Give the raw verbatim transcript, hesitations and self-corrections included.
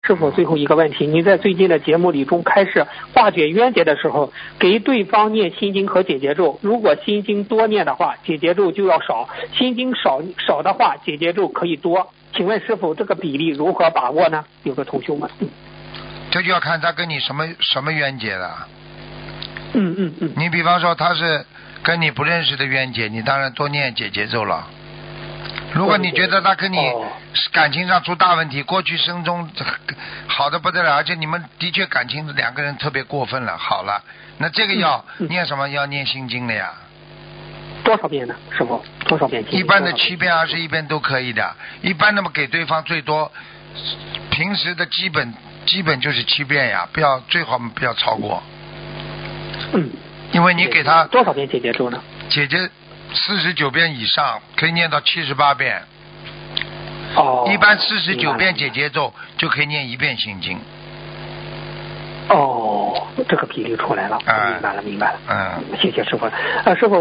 师傅，最后一个问题，您在最近的节目里中开始化解冤结的时候，给对方念心经和解结咒，如果心经多念的话，解结咒就要少；心经少少的话，解结咒可以多。请问师傅，这个比例如何把握呢？有个同修们。 这就要看他跟你什么什么冤结了。 嗯嗯嗯。 你比方说他是跟你不认识的冤结，你当然多念解结咒了。如果你觉得他跟你感情上出大问题，过去生中好的不得了，而且你们的确感情两个人特别过分了，好了，那这个要念什么？要念心经的呀。 多少遍呢，师傅？多少遍？ 一般的七遍、二十一遍都可以的。一般那么给对方最多，平时的基本基本就是七遍呀，不要最好不要超过。 嗯。 因为你给他多少遍解结咒呢？ 解结四十九遍以上，可以念到七十八遍。 哦。 一般四十九遍解结咒就可以念一遍心经。 哦，这个比例出来了，明白了，明白了。 嗯。 谢谢师傅。呃，师傅。